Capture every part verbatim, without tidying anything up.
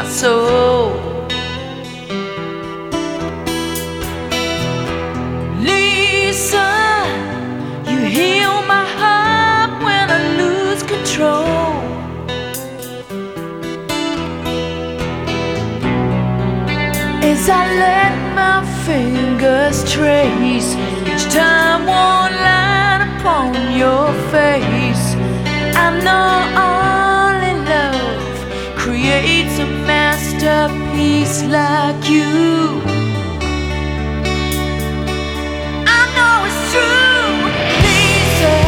soul. Lisa, you heal my heart when I lose control. As I let my fingers trace each time one line upon your face, I know only love creates a masterpiece like you. I know it's true, Lisa,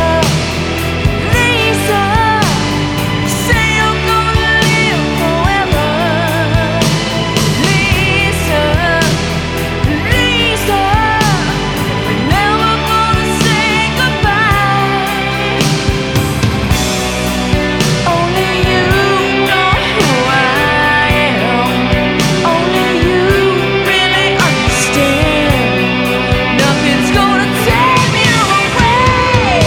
Lisa. You say you're gonna live forever, Lisa, Lisa. We're never gonna say goodbye. Only you know who I am. Only you really understand. Nothing's gonna tear me away.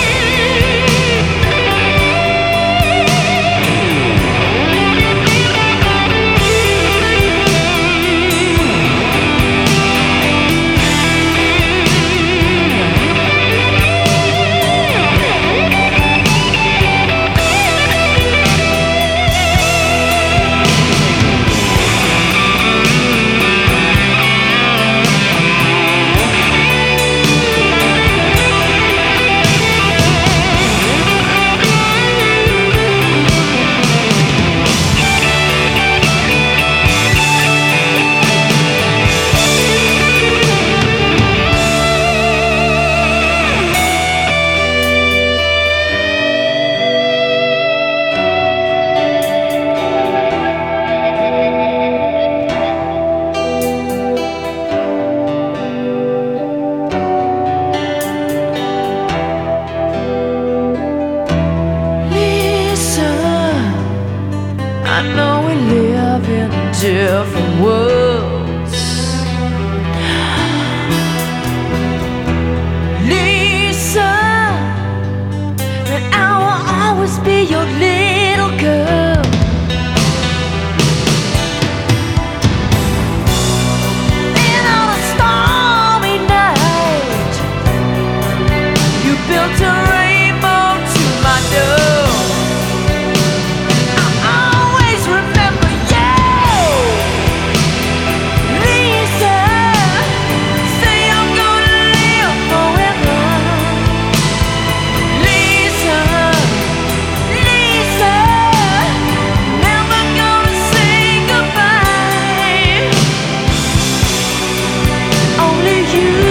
I know we live in different worlds. Lisa, that I will always be your little girl. And on a stormy night, you built a rainbow to my door. You